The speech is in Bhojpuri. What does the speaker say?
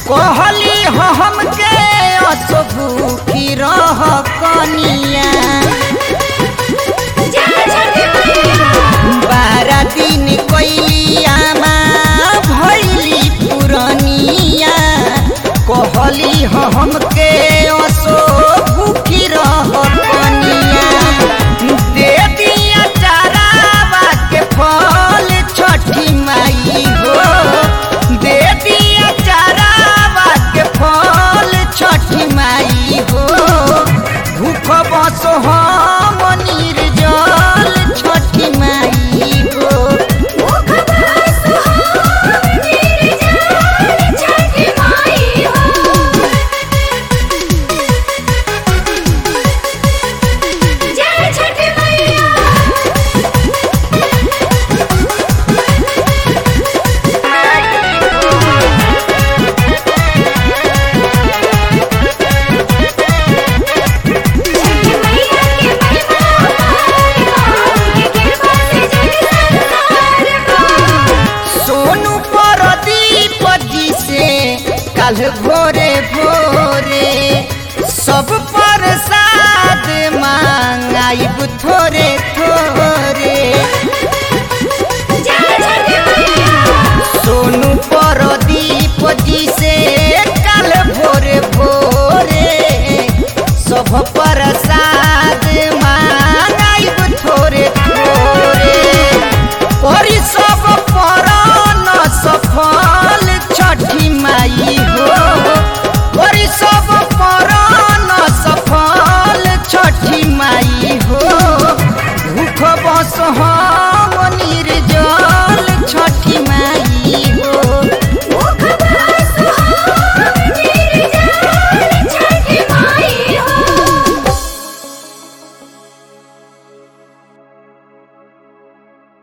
कहली हमके असबू की रह कनिया 12 दिन कैलिया भैली पुरनिया कहली हमके असबू की रह कनिया दे दिया चारावा के फल छठी माई हो दे दिया चारावा के फल छठी माई हो भूख बस हम निर्जल छठी माई हो कल भोरे भोरे सब प्रसाद मांगाइब थोरे थोरे सोनू